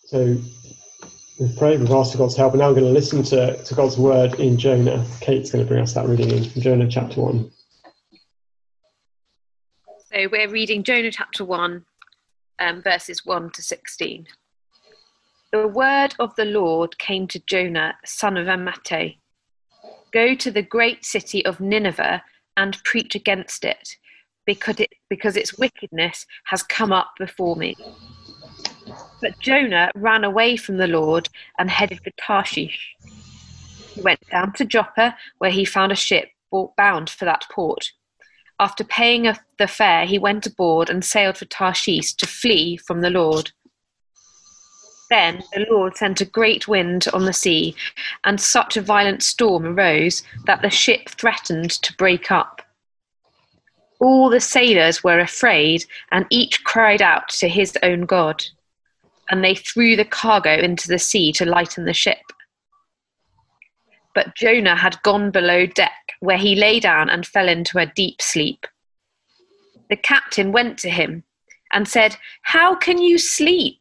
So we've prayed, we've asked for God's help, and now we're going to listen to God's word in Jonah. Kate's going to bring us that reading in from Jonah chapter 1. So we're reading Jonah chapter 1, verses 1 to 16. The word of the Lord came to Jonah, son of Amittai. Go to the great city of Nineveh and preach against it, because its wickedness has come up before me. But Jonah ran away from the Lord and headed for Tarshish. He went down to Joppa, where he found a ship bound for that port. After paying the fare, he went aboard and sailed for Tarshish to flee from the Lord. Then the Lord sent a great wind on the sea, and such a violent storm arose that the ship threatened to break up. All the sailors were afraid, and each cried out to his own god. And they threw the cargo into the sea to lighten the ship. But Jonah had gone below deck, where he lay down and fell into a deep sleep. The captain went to him and said, "How can you sleep?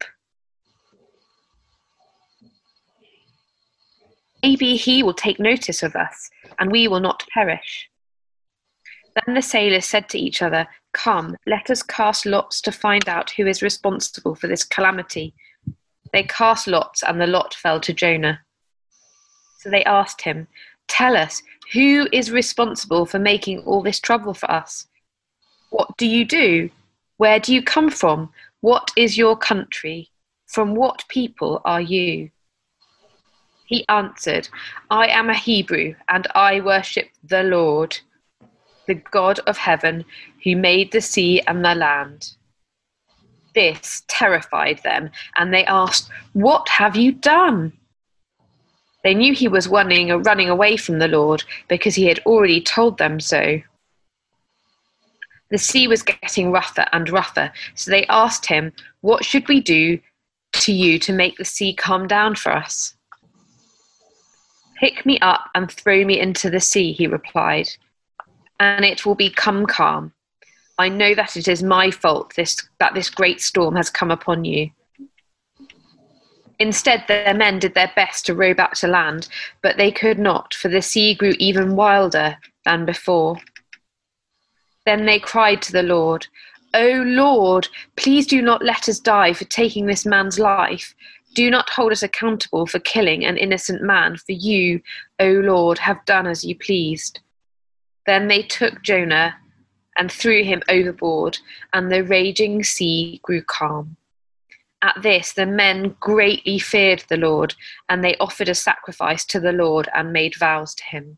Maybe he will take notice of us, and we will not perish." Then the sailors said to each other, "Come, let us cast lots to find out who is responsible for this calamity." They cast lots, and the lot fell to Jonah. So they asked him, "Tell us, who is responsible for making all this trouble for us? What do you do? Where do you come from? What is your country? From what people are you?" He answered, "I am a Hebrew, and I worship the Lord, the God of heaven, who made the sea and the land." This terrified them, and they asked, "What have you done?" They knew he was running away from the Lord, because he had already told them so. The sea was getting rougher and rougher, so they asked him, "What should we do to you to make the sea calm down for us?" "Pick me up and throw me into the sea," he replied, "and it will become calm. I know that it is my fault that this great storm has come upon you." Instead, their men did their best to row back to land, but they could not, for the sea grew even wilder than before. Then they cried to the Lord, "O Lord, please do not let us die for taking this man's life. Do not hold us accountable for killing an innocent man, for you, O Lord, have done as you pleased." Then they took Jonah and threw him overboard, and the raging sea grew calm. At this, the men greatly feared the Lord, and they offered a sacrifice to the Lord and made vows to him.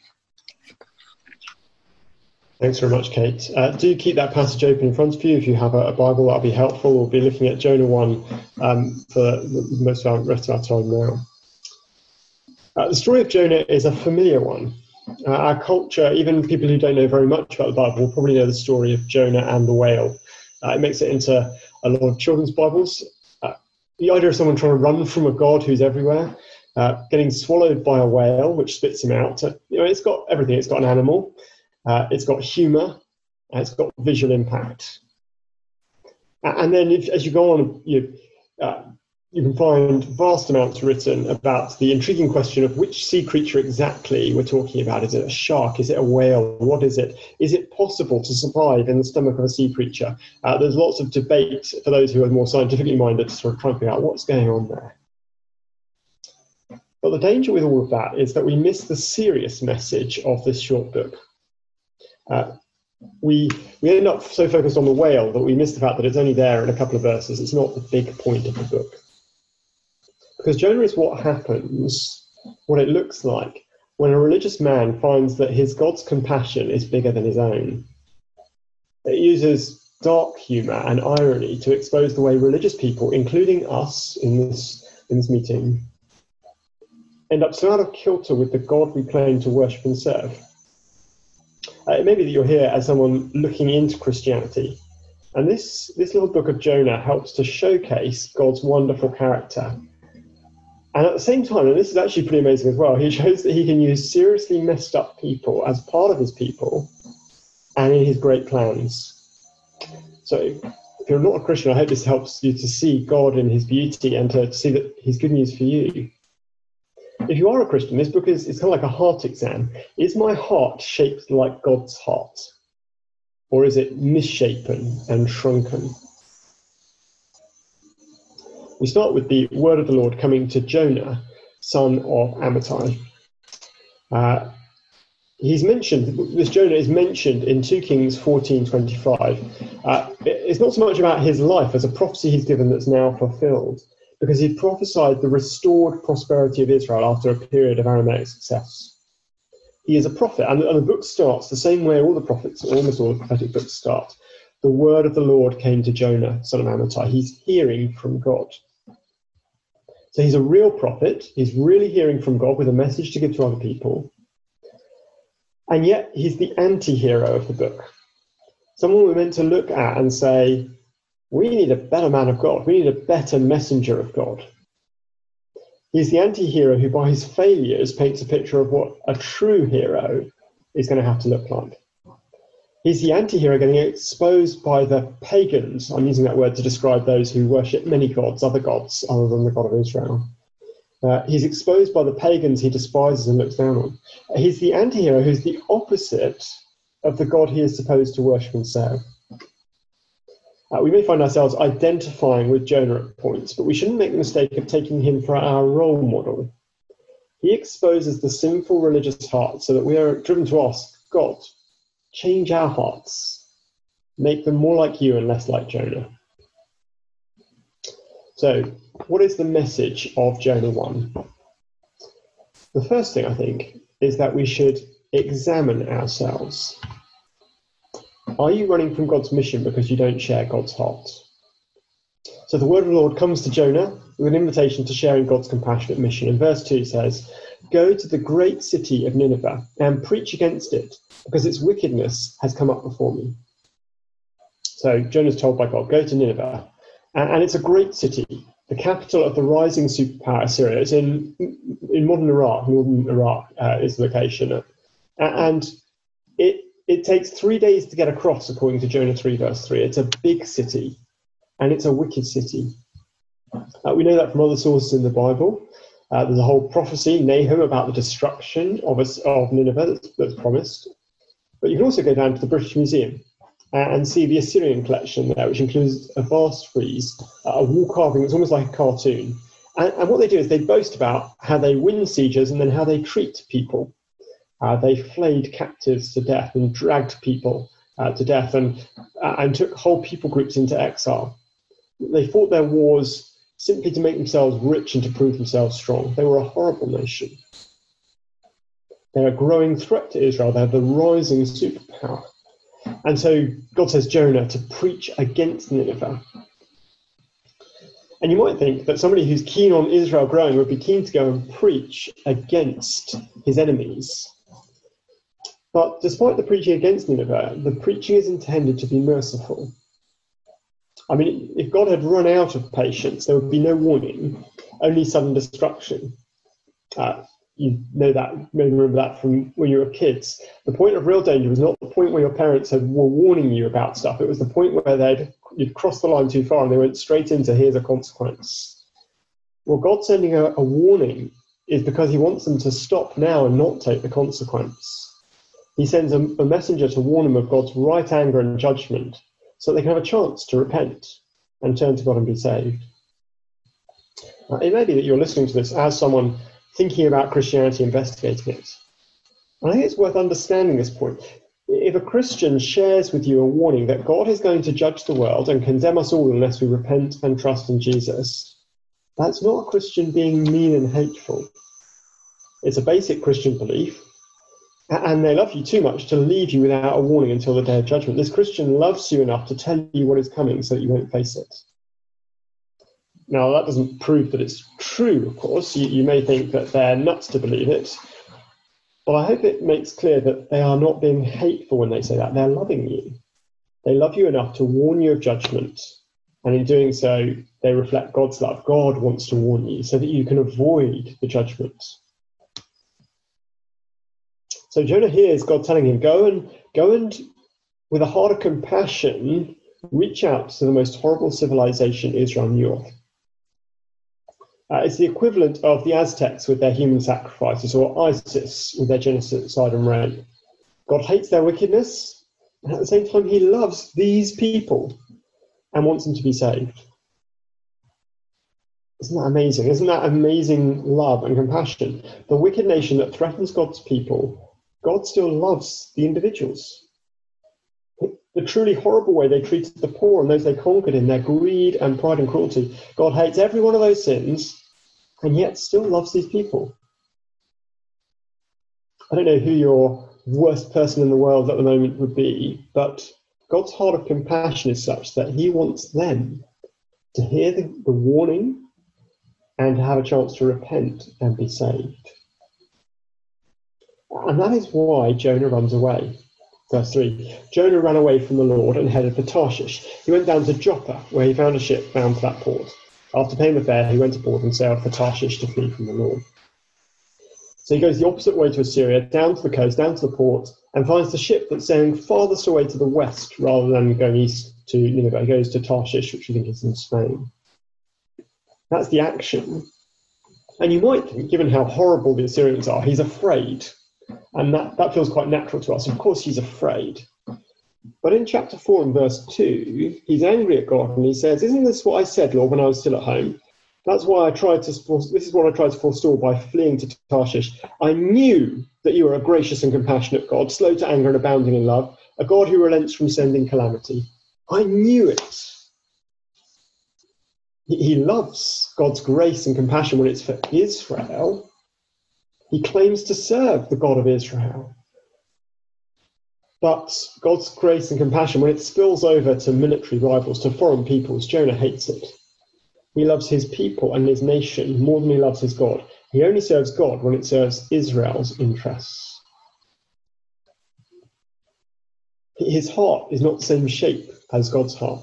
Thanks very much, Kate. Do keep that passage open in front of you. If you have a Bible, that'll be helpful. We'll be looking at Jonah 1 for most of the rest of our time now. The story of Jonah is a familiar one. Our culture, even people who don't know very much about the Bible, will probably know the story of Jonah and the whale. It makes it into a lot of children's Bibles. The idea of someone trying to run from a God who's everywhere, getting swallowed by a whale, which spits him out. It's got everything. It's got an animal. It's got humour. It's got visual impact. And then as you go on, you can find vast amounts written about the intriguing question of which sea creature exactly we're talking about. Is it a shark? Is it a whale? What is it? Is it possible to survive in the stomach of a sea creature? There's lots of debate for those who are more scientifically minded to sort of try and figure out what's going on there. But the danger with all of that is that we miss the serious message of this short book. We end up so focused on the whale that we miss the fact that it's only there in a couple of verses. It's not the big point of the book. Because Jonah is what happens, what it looks like, when a religious man finds that his God's compassion is bigger than his own. It uses dark humour and irony to expose the way religious people, including us in this meeting, end up so out of kilter with the God we claim to worship and serve. It may be that you're here as someone looking into Christianity, and this little book of Jonah helps to showcase God's wonderful character. And at the same time, and this is actually pretty amazing as well, he shows that he can use seriously messed up people as part of his people and in his great plans. So If you're not a Christian, I hope this helps you to see God in his beauty and to see that he's good news for you. If you are a Christian, this book is kind of like a heart exam. Is my heart shaped like God's heart? Or is it misshapen and shrunken? We start with the word of the Lord coming to Jonah, son of Amittai. This Jonah is mentioned in 2 Kings 14:25. It's not so much about his life as a prophecy he's given that's now fulfilled, because he prophesied the restored prosperity of Israel after a period of Aramaic success. He is a prophet, and the book starts the same way all the prophets, almost all the prophetic books start. The word of the Lord came to Jonah, son of Amittai. He's hearing from God. So he's a real prophet. He's really hearing from God with a message to give to other people. And yet he's the anti-hero of the book. Someone we're meant to look at and say, we need a better man of God. We need a better messenger of God. He's the anti-hero who, by his failures, paints a picture of what a true hero is going to have to look like. He's the anti-hero getting exposed by the pagans. I'm using that word to describe those who worship many gods other than the God of Israel. He's exposed by the pagans he despises and looks down on. He's the anti-hero who's the opposite of the God he is supposed to worship and serve. We may find ourselves identifying with Jonah at points, but we shouldn't make the mistake of taking him for our role model. He exposes the sinful religious heart so that we are driven to ask, God, change our hearts, make them more like you and less like Jonah. So, what is the message of Jonah 1? The first thing, I think, is that we should examine ourselves. Are you running from God's mission because you don't share God's heart? So the word of the Lord comes to Jonah with an invitation to sharing God's compassionate mission. And verse 2 says, "Go to the great city of Nineveh and preach against it, because its wickedness has come up before me." So Jonah's told by God, go to Nineveh. And it's a great city, the capital of the rising superpower Assyria. It's in modern Iraq, northern Iraq is the location. And it takes 3 days to get across, according to Jonah 3, verse 3. It's a big city, and it's a wicked city. We know that from other sources in the Bible. There's a whole prophecy, Nahum, about the destruction of Nineveh that's promised. But you can also go down to the British Museum and see the Assyrian collection there, which includes a vast frieze, a wall carving that's almost like a cartoon. And what they do is they boast about how they win sieges and then how they treat people. They flayed captives to death and dragged people to death and took whole people groups into exile. They fought their wars simply to make themselves rich and to prove themselves strong. They were a horrible nation. They're a growing threat to Israel. They're the rising superpower. And so God says Jonah to preach against Nineveh. And you might think that somebody who's keen on Israel growing would be keen to go and preach against his enemies. But despite the preaching against Nineveh, the preaching is intended to be merciful. I mean, if God had run out of patience, there would be no warning, only sudden destruction. You know that, maybe remember that from when you were kids. The point of real danger was not the point where your parents were warning you about stuff. It was the point where you'd crossed the line too far and they went straight into, here's a consequence. Well, God sending a warning is because he wants them to stop now and not take the consequence. He sends a messenger to warn them of God's right anger and judgment so that they can have a chance to repent and turn to God and be saved. It may be that you're listening to this as someone thinking about Christianity, investigating it. And I think it's worth understanding this point. If a Christian shares with you a warning that God is going to judge the world and condemn us all unless we repent and trust in Jesus, that's not a Christian being mean and hateful. It's a basic Christian belief, and they love you too much to leave you without a warning until the day of judgment. This Christian loves you enough to tell you what is coming so that you won't face it. Now, that doesn't prove that it's true, of course. You may think that they're nuts to believe it, but I hope it makes clear that they are not being hateful when they say that. They're loving you. They love you enough to warn you of judgment, and in doing so, they reflect God's love. God wants to warn you so that you can avoid the judgment. So Jonah hears God telling him, go and with a heart of compassion, reach out to the most horrible civilization Israel knew of. It's the equivalent of the Aztecs with their human sacrifices, or ISIS with their genocide and rape. God hates their wickedness, and at the same time he loves these people and wants them to be saved. Isn't that amazing? Isn't that amazing love and compassion? The wicked nation that threatens God's people, God still loves the individuals. The truly horrible way they treated the poor and those they conquered in their greed and pride and cruelty, God hates every one of those sins and yet still loves these people. I don't know who your worst person in the world at the moment would be, but God's heart of compassion is such that he wants them to hear the warning and to have a chance to repent and be saved. And that is why Jonah runs away. Verse 3, Jonah ran away from the Lord and headed for Tarshish. He went down to Joppa, where he found a ship bound for that port. After paying the fare, he went aboard and sailed for Tarshish to flee from the Lord. So he goes the opposite way to Assyria, down to the coast, down to the port, and finds the ship that's sailing farthest away to the west rather than going east to Nineveh. He goes to Tarshish, which I think is in Spain. That's the action. And you might think, given how horrible the Assyrians are, he's afraid. And that feels quite natural to us. Of course he's afraid. But in chapter 4 and verse 2, he's angry at God and he says, "Isn't this what I said, Lord, when I was still at home? This is what I tried to forestall by fleeing to Tarshish. I knew that you are a gracious and compassionate God, slow to anger and abounding in love, a God who relents from sending calamity. I knew it." He loves God's grace and compassion when it's for Israel. He claims to serve the God of Israel. But God's grace and compassion, when it spills over to military rivals, to foreign peoples, Jonah hates it. He loves his people and his nation more than he loves his God. He only serves God when it serves Israel's interests. His heart is not the same shape as God's heart.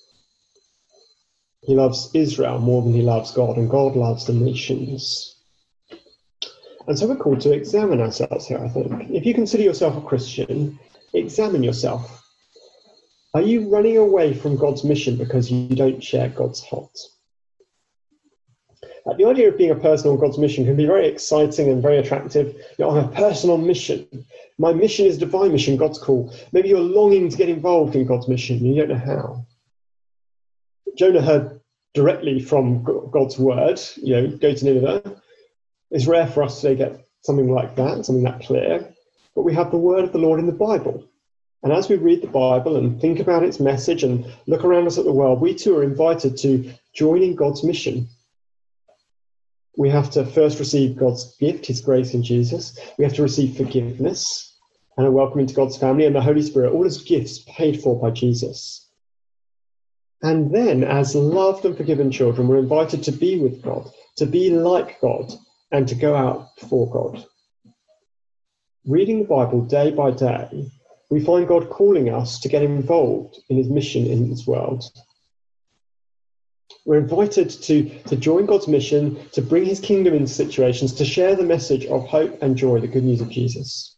He loves Israel more than he loves God, and God loves the nations. And so we're called to examine ourselves here, I think. If you consider yourself a Christian, examine yourself. Are you running away from God's mission because you don't share God's heart? The idea of being a person on God's mission can be very exciting and very attractive. I'm a person on mission. My mission is a divine mission, God's call. Maybe you're longing to get involved in God's mission and you don't know how. Jonah heard directly from God's word, go to Nineveh. It's rare for us to get something like that, something that clear, but we have the word of the Lord in the Bible. And as we read the Bible and think about its message and look around us at the world, we too are invited to join in God's mission. We have to first receive God's gift, his grace in Jesus. We have to receive forgiveness and a welcome into God's family and the Holy Spirit, all as gifts paid for by Jesus. And then, as loved and forgiven children, we're invited to be with God, to be like God, and to go out for God. Reading the Bible day by day, we find God calling us to get involved in his mission in this world. We're invited to join God's mission, to bring his kingdom into situations, to share the message of hope and joy, the good news of Jesus.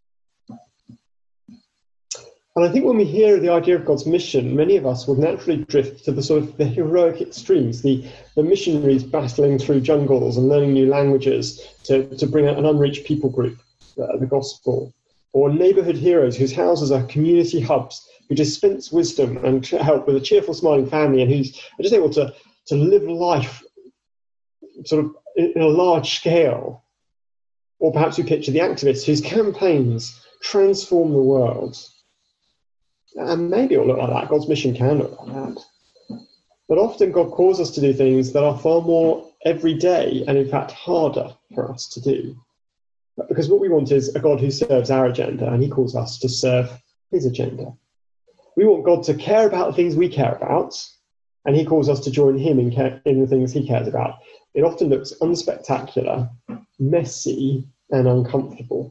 And I think when we hear the idea of God's mission, many of us will naturally drift to the heroic extremes, the missionaries battling through jungles and learning new languages to bring an unreached people group the gospel, or neighbourhood heroes whose houses are community hubs, who dispense wisdom and help with a cheerful, smiling family, and who's just able to live life sort of in a large scale. Or perhaps you picture the activists whose campaigns transform the world. And maybe it'll look like that. God's mission can look like that. But often God calls us to do things that are far more everyday and in fact harder for us to do. Because what we want is a God who serves our agenda, and he calls us to serve his agenda. We want God to care about the things we care about, and he calls us to join him in the things he cares about. It often looks unspectacular, messy, and uncomfortable.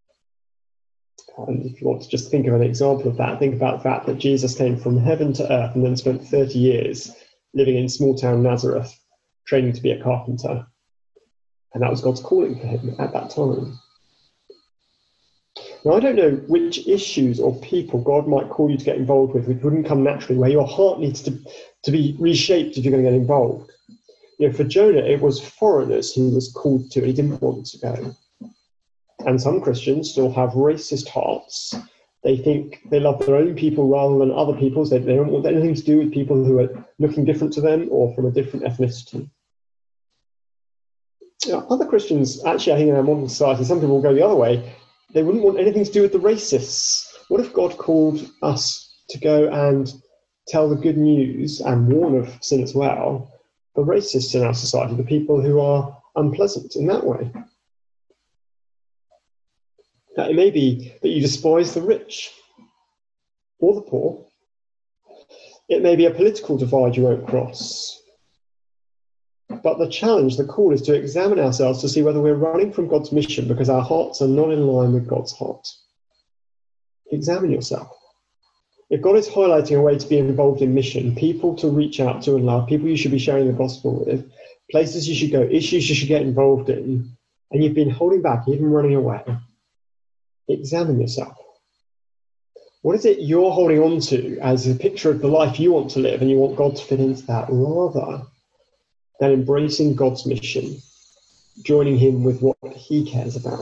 And if you want to just think of an example of that, think about the fact that Jesus came from heaven to earth and then spent 30 years living in small town Nazareth, training to be a carpenter. And that was God's calling for him at that time. Now, I don't know which issues or people God might call you to get involved with which wouldn't come naturally, where your heart needs to be reshaped if you're going to get involved. For Jonah, it was foreigners he was called to, and he didn't want to go. And some Christians still have racist hearts. They think they love their own people rather than other people's. They don't want anything to do with people who are looking different to them or from a different ethnicity. Other Christians, actually, I think in our modern society, some people will go the other way. They wouldn't want anything to do with the racists. What if God called us to go and tell the good news and warn of sin as well, the racists in our society, the people who are unpleasant in that way? It may be that you despise the rich or the poor. It may be a political divide you won't cross. But the challenge, the call, is to examine ourselves to see whether we're running from God's mission because our hearts are not in line with God's heart. Examine yourself. If God is highlighting a way to be involved in mission, people to reach out to and love, people you should be sharing the gospel with, places you should go, issues you should get involved in, and you've been holding back, even running away, examine yourself. What is it you're holding on to as a picture of the life you want to live, and you want God to fit into that, rather than embracing God's mission, joining him with what he cares about?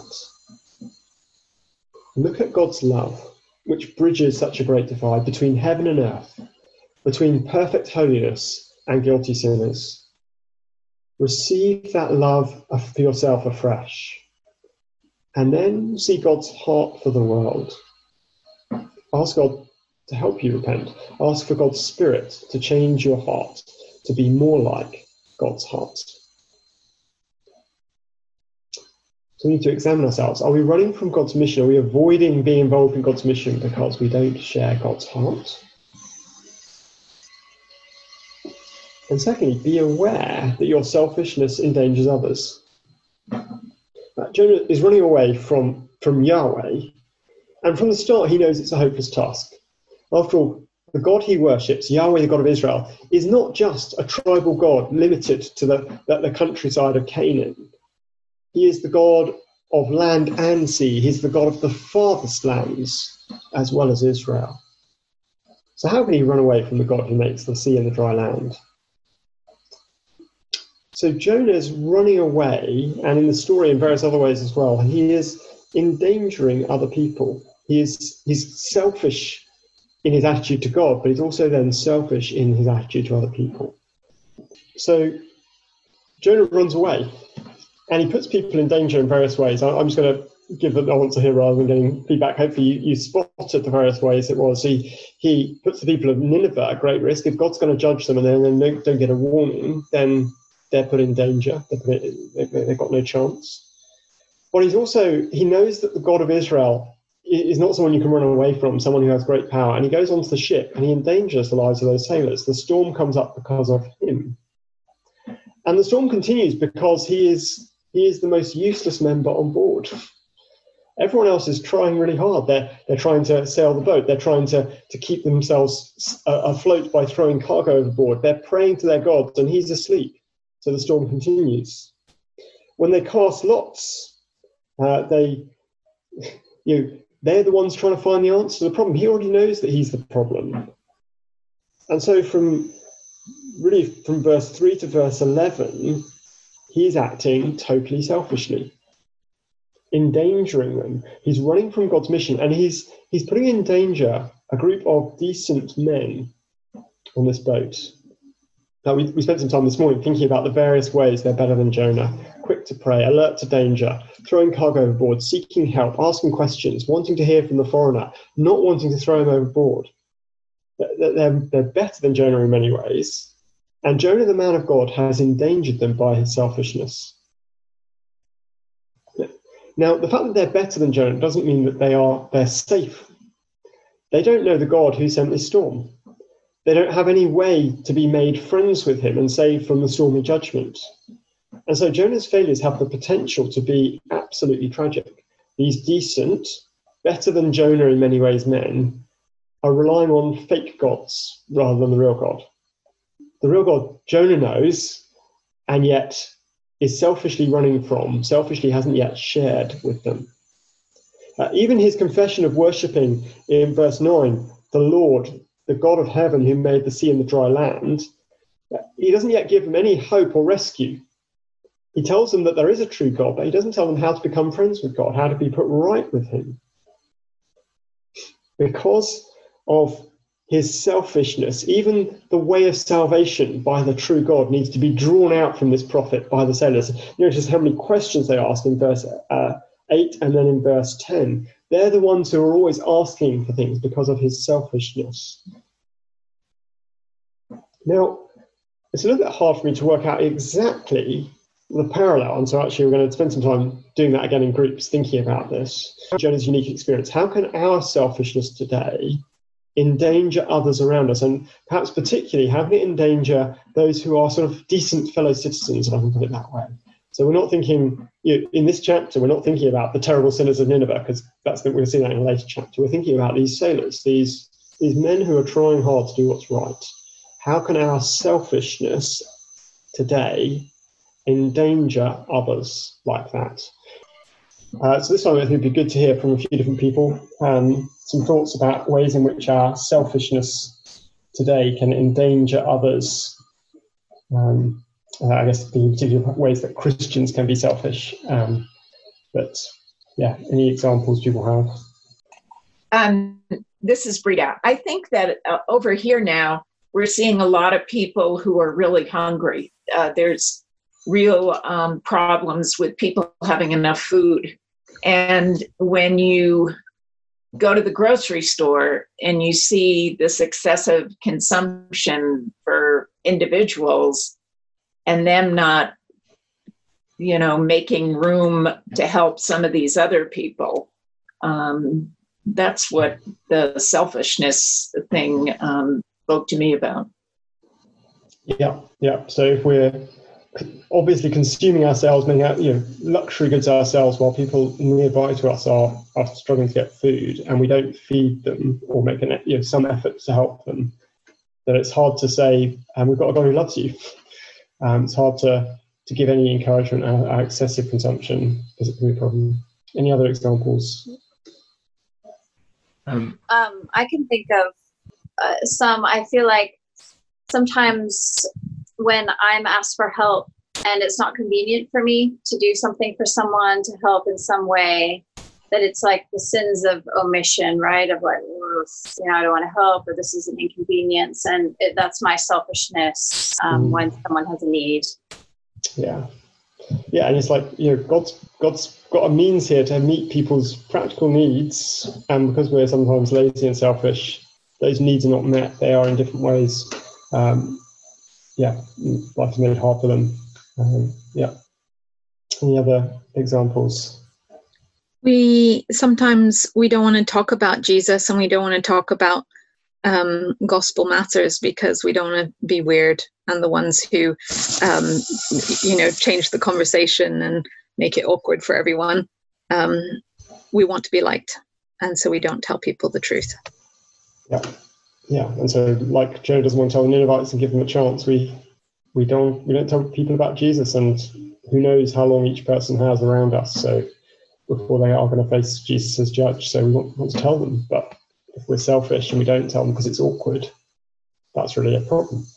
Look at God's love, which bridges such a great divide between heaven and earth, between perfect holiness and guilty sinners. Receive that love for yourself afresh, and then see God's heart for the world. Ask God to help you repent. Ask for God's Spirit to change your heart, to be more like God's heart. So we need to examine ourselves. Are we running from God's mission? Are we avoiding being involved in God's mission because we don't share God's heart? And secondly, be aware that your selfishness endangers others. Jonah is running away from Yahweh, and from the start he knows it's a hopeless task. After all, the God he worships, Yahweh, the God of Israel, is not just a tribal God limited to the countryside of Canaan. He is the God of land and sea. He's the God of the farthest lands as well as Israel. So how can he run away from the God who makes the sea and the dry land? So Jonah is running away, and in the story in various other ways as well, he is endangering other people. He's selfish in his attitude to God, but he's also then selfish in his attitude to other people. So Jonah runs away, and he puts people in danger in various ways. I'm just going to give an answer here rather than getting feedback. Hopefully you spotted the various ways it was. He puts the people of Nineveh at great risk. If God's going to judge them and then they don't get a warning, then they're put in danger. They've got no chance. But he knows that the God of Israel is not someone you can run away from, someone who has great power. And he goes onto the ship and he endangers the lives of those sailors. The storm comes up because of him. And the storm continues because he is the most useless member on board. Everyone else is trying really hard. They're trying to sail the boat. They're trying to keep themselves afloat by throwing cargo overboard. They're praying to their gods, and he's asleep. So the storm continues. When they cast lots, they're the ones trying to find the answer to the problem. He already knows that he's the problem. And so from verse 3 to verse 11, he's acting totally selfishly, endangering them. He's running from God's mission, and he's putting in danger a group of decent men on this boat. Now, we spent some time this morning thinking about the various ways they're better than Jonah. Quick to pray, alert to danger, throwing cargo overboard, seeking help, asking questions, wanting to hear from the foreigner, not wanting to throw him overboard. They're better than Jonah in many ways. And Jonah, the man of God, has endangered them by his selfishness. Now, the fact that they're better than Jonah doesn't mean that they're safe. They don't know the God who sent this storm. They don't have any way to be made friends with him and saved from the stormy judgment. And so Jonah's failures have the potential to be absolutely tragic. These decent, better than Jonah in many ways men are relying on fake gods rather than the real God. The real God Jonah knows, and yet is selfishly running from, selfishly hasn't yet shared with them. Even his confession of worshipping in verse 9, the Lord, the God of heaven who made the sea and the dry land, he doesn't yet give them any hope or rescue. He tells them that there is a true God, but he doesn't tell them how to become friends with God, how to be put right with him. Because of his selfishness, even the way of salvation by the true God needs to be drawn out from this prophet by the sailors. Notice how many questions they ask in verse 8 and then in verse 10. They're the ones who are always asking for things because of his selfishness. Now, it's a little bit hard for me to work out exactly the parallel, and so actually we're going to spend some time doing that again in groups, thinking about this. Jonah's unique experience. How can our selfishness today endanger others around us, and perhaps particularly how can it endanger those who are sort of decent fellow citizens, if I can put it that way? So we're not thinking, in this chapter, we're not thinking about the terrible sinners of Nineveh, because we're going to see that in a later chapter. We're thinking about these sailors, these men who are trying hard to do what's right. How can our selfishness today endanger others like that? So this time I think it'd be good to hear from a few different people, some thoughts about ways in which our selfishness today can endanger others. I guess the particular ways that Christians can be selfish. But yeah, any examples people have? This is Brita. I think that over here now, we're seeing a lot of people who are really hungry. There's real problems with people having enough food. And when you go to the grocery store and you see this excessive consumption for individuals and them not, making room to help some of these other people, that's what the selfishness thing spoke to me about. Yeah. So if we're obviously consuming ourselves, making luxury goods ourselves, while people nearby to us are struggling to get food, and we don't feed them or make some effort to help them, then it's hard to say, we've got a God who loves you. It's hard to give any encouragement. Our excessive consumption is a problem. Any other examples? I can think of some. I feel like sometimes when I'm asked for help and it's not convenient for me to do something for someone, to help in some way, that it's like the sins of omission, right? Of like, I don't want to help, or this is an inconvenience. And that's my selfishness when someone has a need. Yeah. And it's like, God's got a means here to meet people's practical needs. And because we're sometimes lazy and selfish, those needs are not met. They are in different ways. Life is made hard for them. Any other examples? Sometimes we don't want to talk about Jesus, and we don't want to talk about gospel matters because we don't want to be weird and the ones who, change the conversation and make it awkward for everyone. We want to be liked, and so we don't tell people the truth. Yeah, and so like Jonah doesn't want to tell the Ninevites and give them a chance, we don't tell people about Jesus, and who knows how long each person has around us. So before they are going to face Jesus as judge, so we want to tell them. But if we're selfish and we don't tell them because it's awkward, that's really a problem.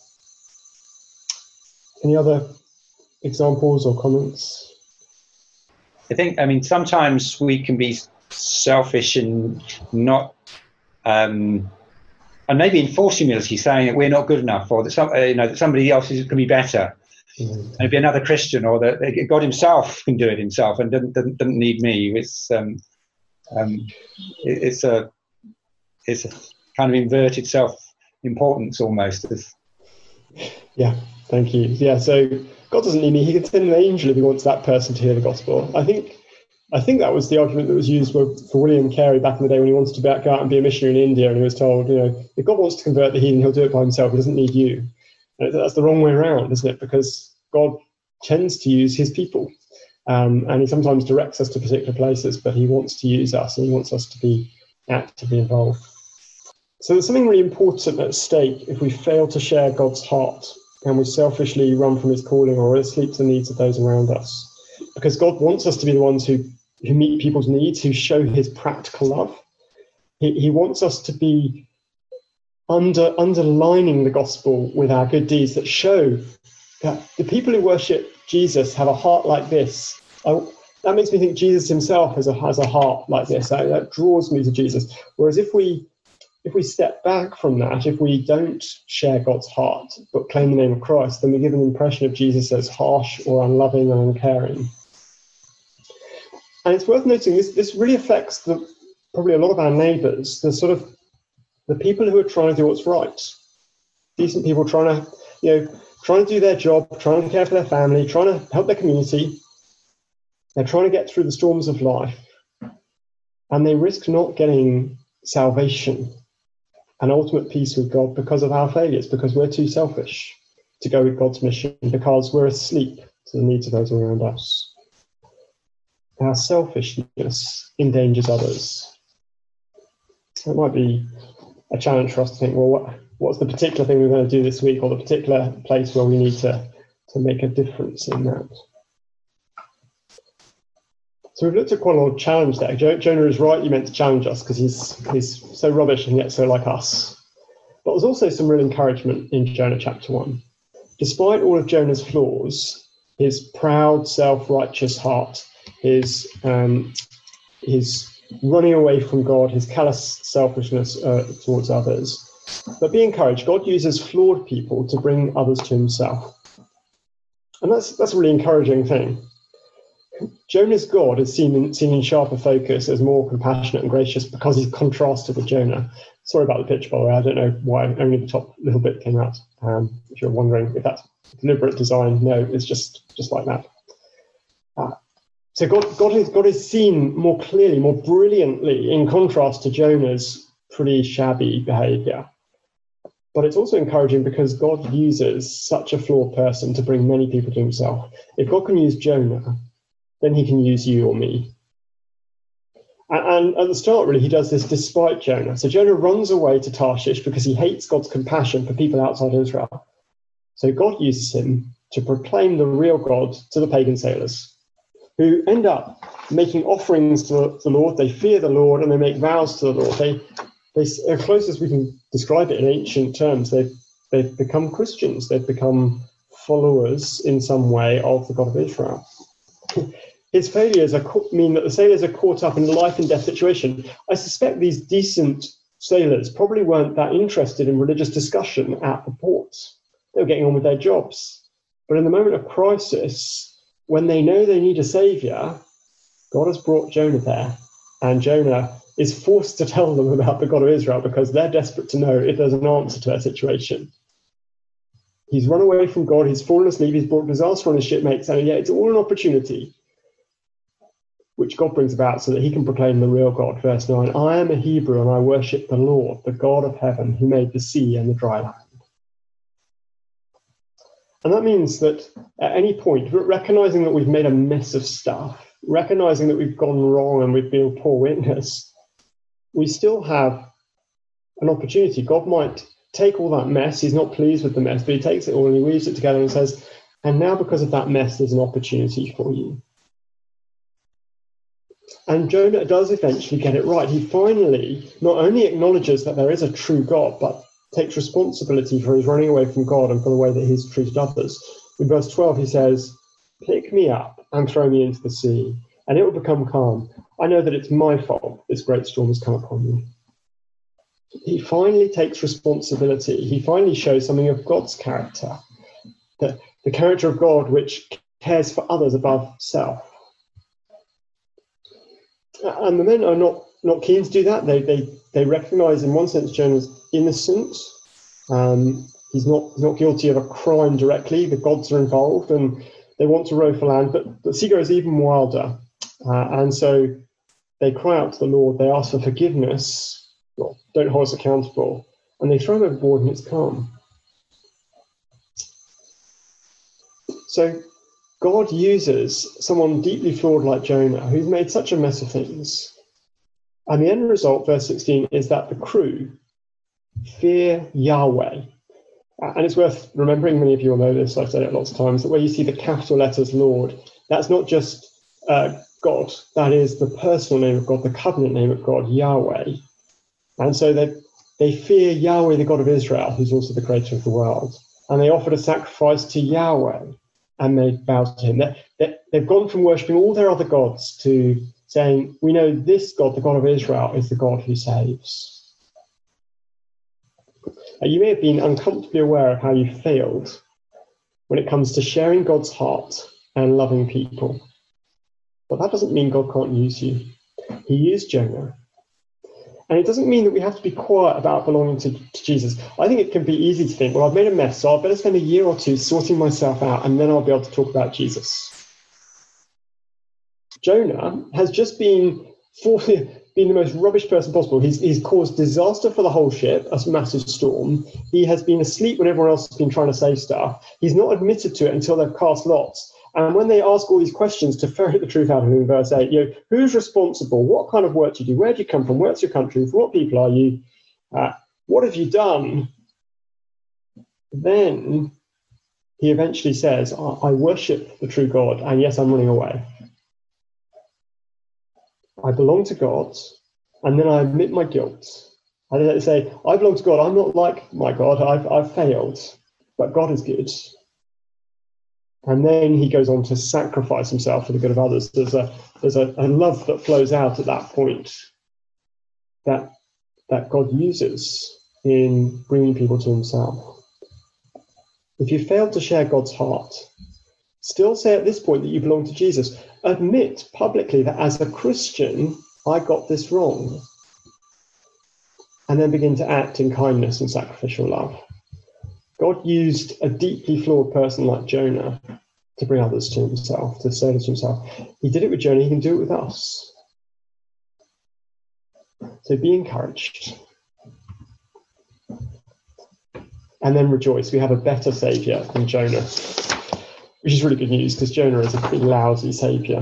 Any other examples or comments? I think, sometimes we can be selfish and not, and maybe in false humility, saying that we're not good enough, or that that somebody else can be better. Maybe another Christian, or that God Himself can do it Himself and doesn't need me. It's a kind of inverted self-importance almost. Yeah, thank you. Yeah, so God doesn't need me. He can send an angel if He wants that person to hear the gospel. I think that was the argument that was used for William Carey back in the day when he wanted to go out and be a missionary in India, and he was told, if God wants to convert the heathen, He'll do it by Himself. He doesn't need you. And that's the wrong way around, isn't it? Because God tends to use His people, and He sometimes directs us to particular places, but He wants to use us, and He wants us to be actively involved. So there's something really important at stake if we fail to share God's heart and we selfishly run from His calling or sleep to the needs of those around us. Because God wants us to be the ones who who meet people's needs, who show his practical love. He wants us to be underlining the gospel with our good deeds that show that the people who worship Jesus have a heart like this. That makes me think Jesus himself has a heart like this. That draws me to Jesus. Whereas if we step back from that, if we don't share God's heart but claim the name of Christ, then we give an impression of Jesus as harsh or unloving or uncaring. And it's worth noting this really affects probably a lot of our neighbours, the people who are trying to do what's right, decent people trying to do their job, trying to care for their family, trying to help their community. They're trying to get through the storms of life, and they risk not getting salvation and ultimate peace with God because of our failures, because we're too selfish to go with God's mission, because we're asleep to the needs of those around us. Our selfishness endangers others. It might be a challenge for us to think, well, what's the particular thing we're going to do this week, or the particular place where we need to make a difference in that? So we've looked at quite a lot of challenge there. Jonah is rightly meant to challenge us because he's so rubbish and yet so like us. But there's also some real encouragement in Jonah chapter 1. Despite all of Jonah's flaws, his proud, self-righteous heart, his running away from God, his callous selfishness towards others. But be encouraged, God uses flawed people to bring others to himself. And that's a really encouraging thing. Jonah's God is seen in sharper focus as more compassionate and gracious because he's contrasted with Jonah. Sorry about the picture, by the way. I don't know why only the top little bit came out. If you're wondering if that's deliberate design, no, it's just like that. So God is seen more clearly, more brilliantly, in contrast to Jonah's pretty shabby behaviour. But it's also encouraging because God uses such a flawed person to bring many people to himself. If God can use Jonah, then he can use you or me. And at the start, really, he does this despite Jonah. So Jonah runs away to Tarshish because he hates God's compassion for people outside Israel. So God uses him to proclaim the real God to the pagan sailors, who end up making offerings to the Lord. They fear the Lord and they make vows to the Lord. They as close as we can describe it in ancient terms, they've become Christians. They've become followers in some way of the God of Israel. His failures mean that the sailors are caught up in a life and death situation. I suspect these decent sailors probably weren't that interested in religious discussion at the port. They were getting on with their jobs. But in the moment of crisis, when they know they need a saviour, God has brought Jonah there. And Jonah is forced to tell them about the God of Israel because they're desperate to know if there's an answer to their situation. He's run away from God, he's fallen asleep, he's brought disaster on his shipmates, and yet it's all an opportunity which God brings about so that he can proclaim the real God. Verse 9, I am a Hebrew and I worship the Lord, the God of heaven, who made the sea and the dry land. And that means that at any point, recognizing that we've made a mess of stuff, recognizing that we've gone wrong and we've been a poor witness, we still have an opportunity. God might take all that mess. He's not pleased with the mess, but he takes it all and he weaves it together and says, and now because of that mess, there's an opportunity for you. And Jonah does eventually get it right. He finally not only acknowledges that there is a true God, but takes responsibility for his running away from God and for the way that he's treated others. In verse 12, he says, pick me up and throw me into the sea, and it will become calm. I know that it's my fault this great storm has come upon me. He finally takes responsibility. He finally shows something of God's character, the character of God which cares for others above self. And the men are not keen to do that. They recognise, in one sense, Jonah's innocent. He's not guilty of a crime directly. The gods are involved, and they want to row for land. But the sea goes even wilder, and so they cry out to the Lord. They ask for forgiveness. Well, don't hold us accountable, and they throw him overboard, and it's calm. So God uses someone deeply flawed like Jonah, who's made such a mess of things. And the end result, verse 16, is that the crew fear Yahweh. And it's worth remembering, many of you will know this, I've said it lots of times, that where you see the capital letters Lord, that's not just God. That is the personal name of God, the covenant name of God, Yahweh. And so they fear Yahweh, the God of Israel, who's also the creator of the world. And they offered a sacrifice to Yahweh, and they bowed to him. They've gone from worshipping all their other gods to saying, we know this God, the God of Israel, is the God who saves. You may have been uncomfortably aware of how you failed when it comes to sharing God's heart and loving people. But that doesn't mean God can't use you. He used Jonah. And it doesn't mean that we have to be quiet about belonging to Jesus. I think it can be easy to think, well, I've made a mess, so I better spend a year or two sorting myself out, and then I'll be able to talk about Jesus. Jonah has just been the most rubbish person possible. He's caused disaster for the whole ship, a massive storm. He has been asleep when everyone else has been trying to say stuff. He's not admitted to it until they've cast lots. And when they ask all these questions to ferret the truth out of him in verse 8, who's responsible? What kind of work do you do? Where do you come from? Where's your country? For what people are you? What have you done? Then he eventually says, I worship the true God, and yes, I'm running away. I belong to God, and then I admit my guilt. I say, I belong to God. I'm not like my God. I've failed, but God is good. And then he goes on to sacrifice himself for the good of others. There's a love that flows out at that point that God uses in bringing people to himself. If you fail to share God's heart, still say at this point that you belong to Jesus. Admit publicly that as a Christian, I got this wrong. And then begin to act in kindness and sacrificial love. God used a deeply flawed person like Jonah to bring others to himself, to say to himself. He did it with Jonah, he can do it with us. So be encouraged. And then rejoice. We have a better saviour than Jonah, which is really good news because Jonah is a pretty lousy saviour.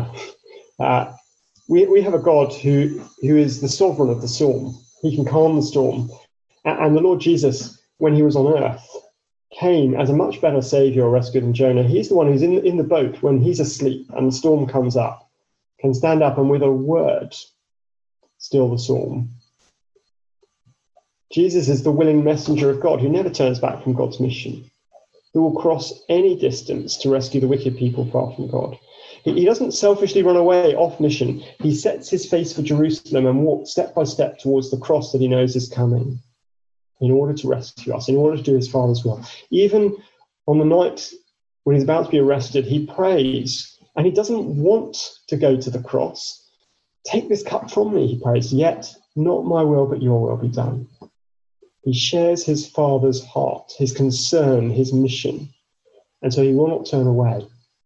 We have a God who is the sovereign of the storm. He can calm the storm. And the Lord Jesus, when he was on earth, came as a much better saviour or rescuer than Jonah. He's the one who's in the boat when he's asleep and the storm comes up, can stand up and with a word still the storm. Jesus is the willing messenger of God who never turns back from God's mission, who will cross any distance to rescue the wicked people far from God. He doesn't selfishly run away off mission. He sets his face for Jerusalem and walks step by step towards the cross that he knows is coming in order to rescue us, in order to do his Father's will. Even on the night when he's about to be arrested, he prays, and he doesn't want to go to the cross. Take this cup from me, he prays, yet not my will, but your will be done. He shares his Father's heart, his concern, his mission, and so he will not turn away.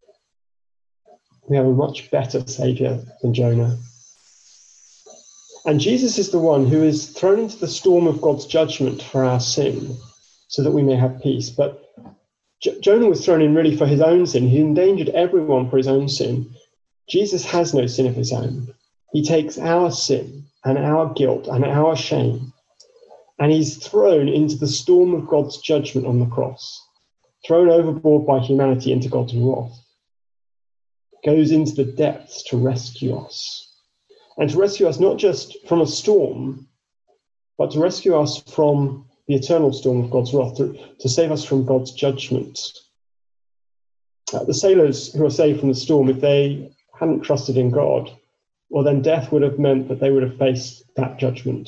We have a much better Saviour than Jonah. And Jesus is the one who is thrown into the storm of God's judgment for our sin, so that we may have peace. But Jonah was thrown in really for his own sin. He endangered everyone for his own sin. Jesus has no sin of his own. He takes our sin and our guilt and our shame, and he's thrown into the storm of God's judgment on the cross, thrown overboard by humanity into God's wrath, goes into the depths to rescue us. And to rescue us not just from a storm, but to rescue us from the eternal storm of God's wrath, to save us from God's judgment. The sailors who are saved from the storm, if they hadn't trusted in God, well, then death would have meant that they would have faced that judgment.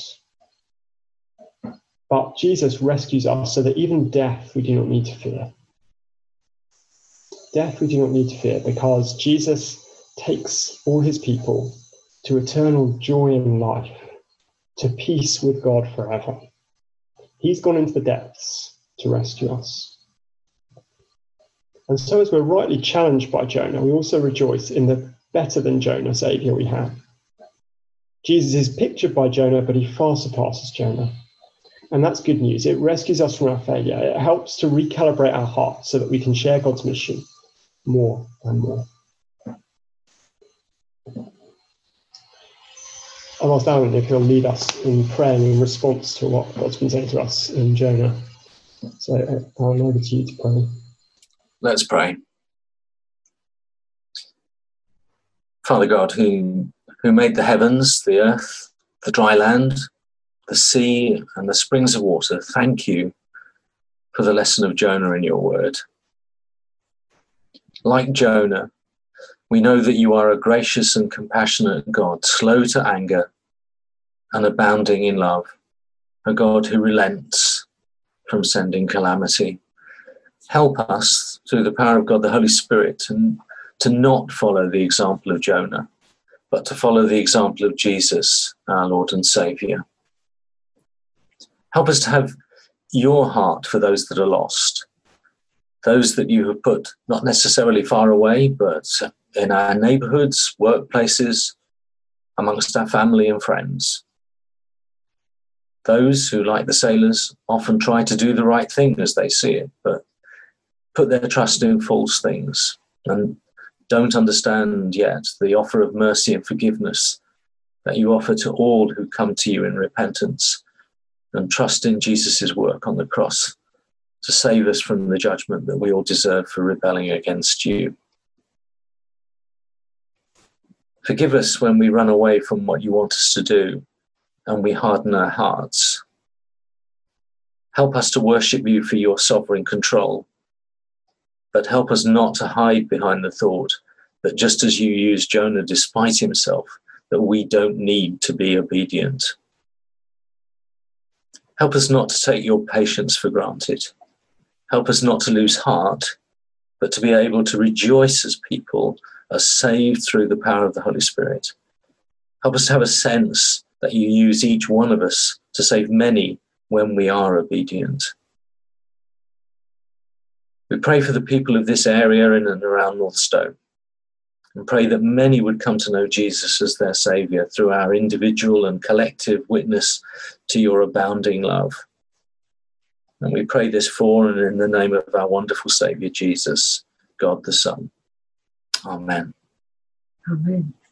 But Jesus rescues us so that even death we do not need to fear. Death we do not need to fear because Jesus takes all his people to eternal joy in life, to peace with God forever. He's gone into the depths to rescue us. And so as we're rightly challenged by Jonah, we also rejoice in the better than Jonah Saviour we have. Jesus is pictured by Jonah, but he far surpasses Jonah. And that's good news. It rescues us from our failure. It helps to recalibrate our hearts so that we can share God's mission more and more. I'll ask Alan if he'll lead us in prayer in response to what God's been saying to us in Jonah. So Alan, over to you to pray. Let's pray. Father God, who made the heavens, the earth, the dry land, the sea, and the springs of water, thank you for the lesson of Jonah in your word. Like Jonah, we know that you are a gracious and compassionate God, slow to anger and abounding in love, a God who relents from sending calamity. Help us, through the power of God, the Holy Spirit, to not follow the example of Jonah, but to follow the example of Jesus, our Lord and Saviour. Help us to have your heart for those that are lost, those that you have put not necessarily far away, but in our neighbourhoods, workplaces, amongst our family and friends. Those who, like the sailors, often try to do the right thing as they see it, but put their trust in false things and don't understand yet the offer of mercy and forgiveness that you offer to all who come to you in repentance and trust in Jesus' work on the cross to save us from the judgment that we all deserve for rebelling against you. Forgive us when we run away from what you want us to do and we harden our hearts. Help us to worship you for your sovereign control, but help us not to hide behind the thought that just as you used Jonah despite himself, that we don't need to be obedient. Help us not to take your patience for granted. Help us not to lose heart, but to be able to rejoice as people are saved through the power of the Holy Spirit. Help us to have a sense that you use each one of us to save many when we are obedient. We pray for the people of this area in and around Northstowe and pray that many would come to know Jesus as their Saviour through our individual and collective witness to your abounding love. And we pray this for and in the name of our wonderful Saviour, Jesus, God the Son. Amen. Amen.